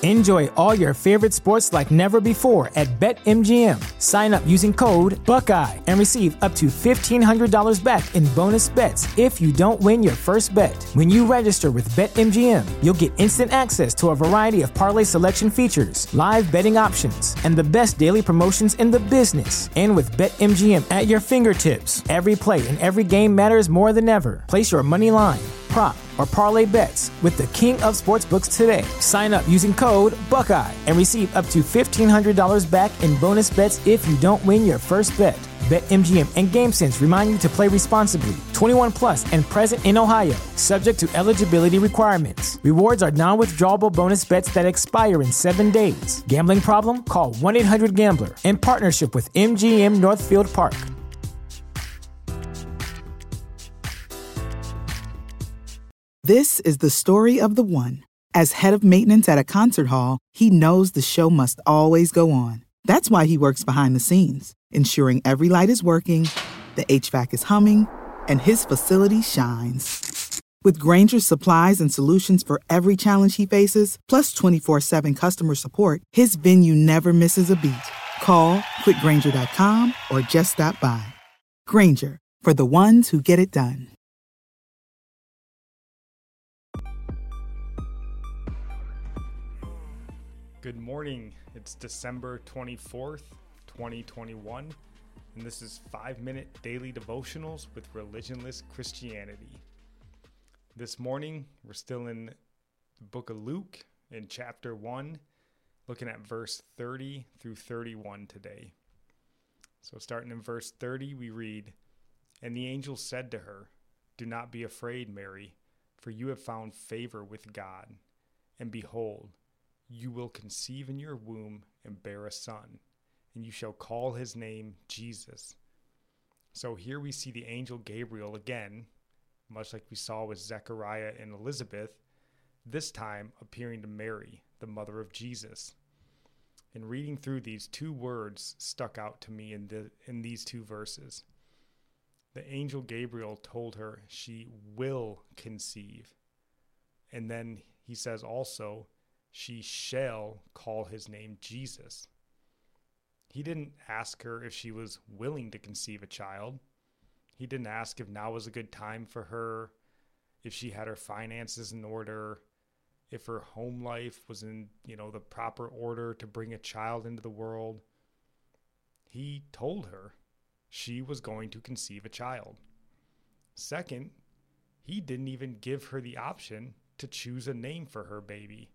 Enjoy all your favorite sports like never before at BetMGM. Sign up using code Buckeye and receive up to $1,500 back in bonus bets if you don't win your first bet. When you register with BetMGM, you'll get instant access to a variety of parlay selection features, live betting options, and the best daily promotions in the business. And with BetMGM at your fingertips, every play and every game matters more than ever. Place your money line, prop, or parlay bets with the king of sportsbooks today. Sign up using code Buckeye and receive up to $1,500 back in bonus bets if you don't win your first bet. BetMGM and GameSense remind you to play responsibly. 21 plus and present in Ohio, subject to eligibility requirements. Rewards are non-withdrawable bonus bets that expire in 7 days. Gambling problem? Call 1-800-GAMBLER. In partnership with MGM Northfield Park. This is the story of the one. As head of maintenance at a concert hall, he knows the show must always go on. That's why he works behind the scenes, ensuring every light is working, the HVAC is humming, and his facility shines. With Grainger's supplies and solutions for every challenge he faces, plus 24/7 customer support, his venue never misses a beat. Call quickgrainger.com or just stop by. Grainger, for the ones who get it done. Good morning. It's December 24th, 2021, and this is 5-minute daily devotionals with religionless Christianity. This morning, we're still in the book of Luke in chapter 1, looking at verse 30 through 31 today. So starting in verse 30, we read, "And the angel said to her, 'Do not be afraid, Mary, for you have found favor with God. And behold, you will conceive in your womb and bear a son, and you shall call his name Jesus.'" So here we see the angel Gabriel again, much like we saw with Zechariah and Elizabeth, this time appearing to Mary, the mother of Jesus. And reading through these two words stuck out to me in these two verses. The angel Gabriel told her she will conceive. And then he says also, she shall call his name Jesus. He didn't ask her if she was willing to conceive a child. He didn't ask if now was a good time for her, if she had her finances in order, if her home life was in, the proper order to bring a child into the world. He told her she was going to conceive a child. Second, he didn't even give her the option to choose a name for her baby.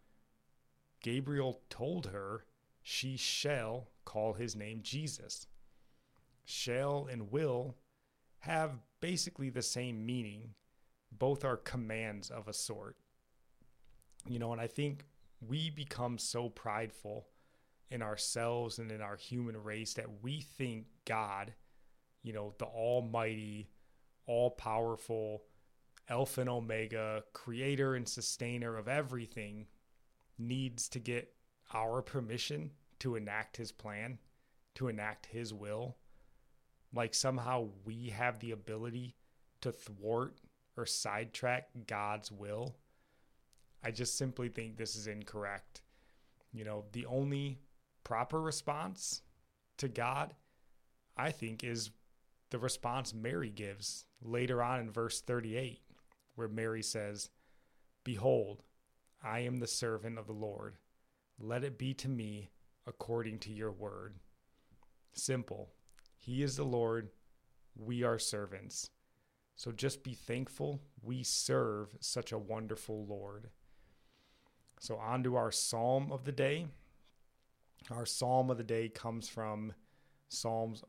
Gabriel told her she shall call his name Jesus. Shall and will have basically the same meaning. Both are commands of a sort. And I think we become so prideful in ourselves and in our human race that we think God, the almighty, all-powerful, Alpha and Omega, creator and sustainer of everything, needs to get our permission to enact his plan, to enact his will. Like somehow we have the ability to thwart or sidetrack God's will. I just simply think this is incorrect. The only proper response to God, I think, is the response Mary gives later on in verse 38, where Mary says, "Behold, I am the servant of the Lord. Let it be to me according to your word." Simple. He is the Lord. We are servants. So just be thankful we serve such a wonderful Lord. So on to our psalm of the day. Our psalm of the day comes from Psalms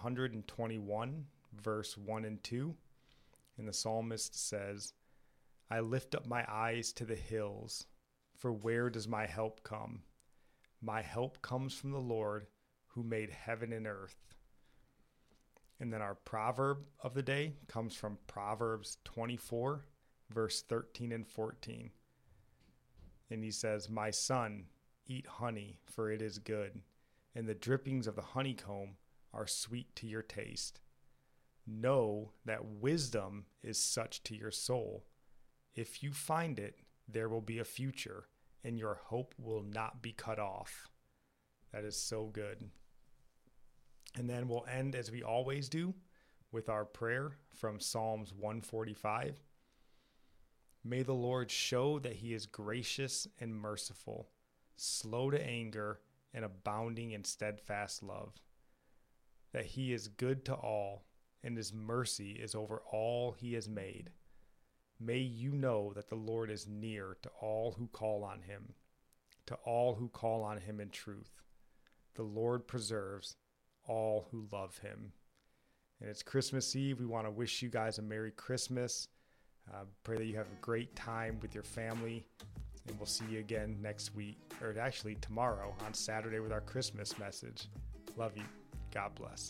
121, verse 1 and 2. And the psalmist says, "I lift up my eyes to the hills, for where does my help come? My help comes from the Lord who made heaven and earth." And then our proverb of the day comes from Proverbs 24, verse 13 and 14. And he says, "My son, eat honey, for it is good, and the drippings of the honeycomb are sweet to your taste. Know that wisdom is such to your soul. If you find it, there will be a future, and your hope will not be cut off. That is so good. And then we'll end, as we always do, with our prayer from Psalms 145. May the Lord show that he is gracious and merciful, slow to anger, and abounding in steadfast love, that he is good to all, and his mercy is over all he has made. May you know that the Lord is near to all who call on him, to all who call on him in truth. The Lord preserves all who love him. And it's Christmas Eve. We want to wish you guys a Merry Christmas. Pray that you have a great time with your family. And we'll see you again next week, or actually tomorrow on Saturday with our Christmas message. Love you. God bless.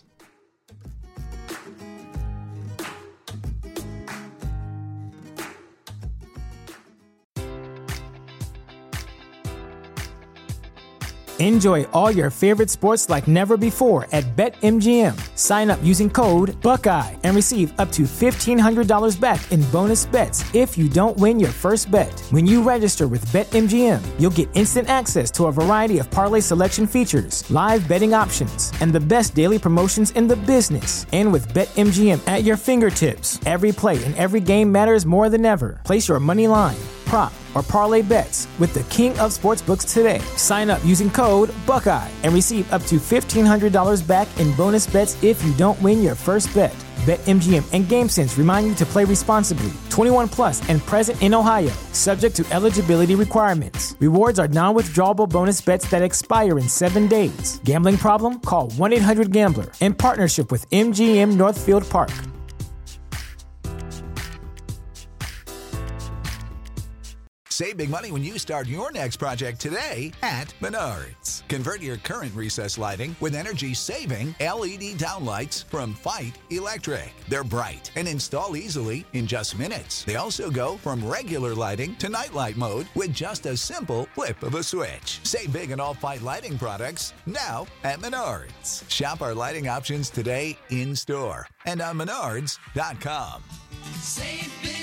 Enjoy all your favorite sports like never before at BetMGM. Sign up using code Buckeye and receive up to $1,500 back in bonus bets if you don't win your first bet. When you register with BetMGM, you'll get instant access to a variety of parlay selection features, live betting options, and the best daily promotions in the business. And with BetMGM at your fingertips, every play and every game matters more than ever. Place your money line, prop, or parlay bets with the king of sportsbooks today. Sign up using code Buckeye and receive up to $1,500 back in bonus bets if you don't win your first bet. BetMGM and GameSense remind you to play responsibly. 21 plus and present in Ohio, subject to eligibility requirements. Rewards are non-withdrawable bonus bets that expire in 7 days. Gambling problem? Call 1-800-GAMBLER. In partnership with MGM Northfield Park. Save big money when you start your next project today at Menards. Convert your current recessed lighting with energy-saving LED downlights from Fight Electric. They're bright and install easily in just minutes. They also go from regular lighting to nightlight mode with just a simple flip of a switch. Save big on all Fight lighting products now at Menards. Shop our lighting options today in-store and on Menards.com. Save big.